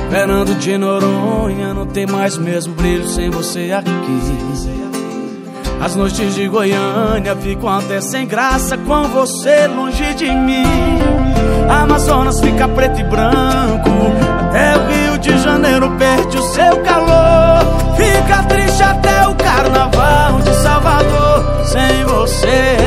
Fernando de Noronha não tem mais mesmo brilho sem você aqui. As noites de Goiânia ficam até sem graça com você longe de mim. Amazonas fica preto e branco, até o Rio de Janeiro perde o seu calor. Fica triste até o Carnaval de Salvador sem você,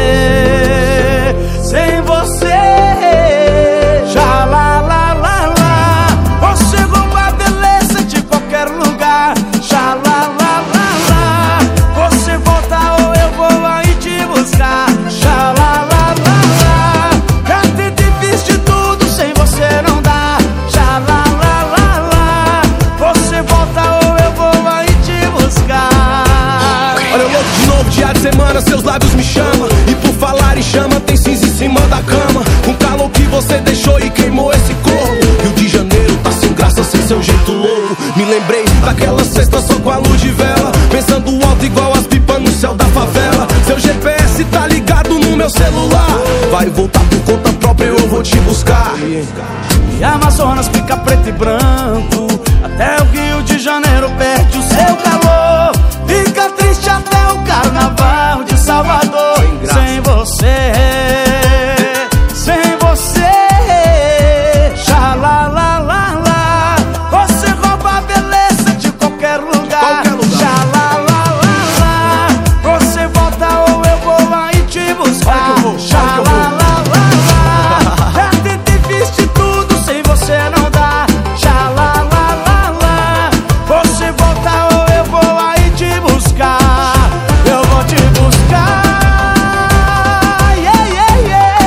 sem você. Já lá, lá, lá, lá, você rouba a beleza de qualquer lugar. Já lá, lá, lá, lá, você volta ou eu vou aí te buscar. Já lá, lá, lá, lá, já tentei, fiz de tudo, sem você não dá. Já lá, lá, lá, lá, você volta ou eu vou aí te buscar. Olha eu louco de novo, dia de semana, seus lábios me chamam. E por falar em chama, tem cinza em cima da cama. Um calor que você deixou e queimou esse corpo. Rio de Janeiro tá sem graça, sem seu jeito louco. Me lembrei daquela sexta só com a luz de vela, pensando alto igual as pipas no céu da favela. Seu GPS tá ligado no meu celular, vai voltar por conta própria, eu vou te buscar. E Amazonas fica preto e branco, até o Rio de Janeiro perde o seu calor. Fica triste até o Carnaval de Salvador sem você, sem você. Já lá, lá, lá, lá, você rouba a beleza de qualquer lugar. Já lá, lá, lá, lá, você volta ou eu vou aí te buscar. Já lá, lá, lá, lá, já tentei, fiz de tudo, sem você não dá. Já lá, lá, lá, lá, você volta ou eu vou aí te buscar. Eu vou te buscar. Yeah, yeah, yeah.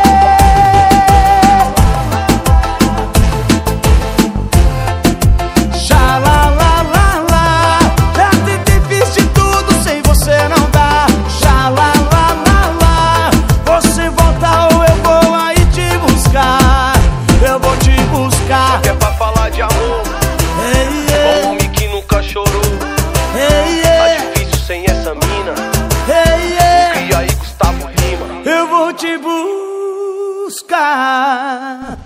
Já lá, lá, lá, lá, já tentei, fiz de tudo, sem você não dá. Já lá, lá, lá, lá, você volta ou eu vou aí te buscar. Eu vou te buscar. É pra falar de amor, Hey, yeah. homem que nunca chorou. Hey, Tá yeah. difícil sem essa mina. Hey, yeah. E aí, Gustavo Lima. Eu vou te buscar.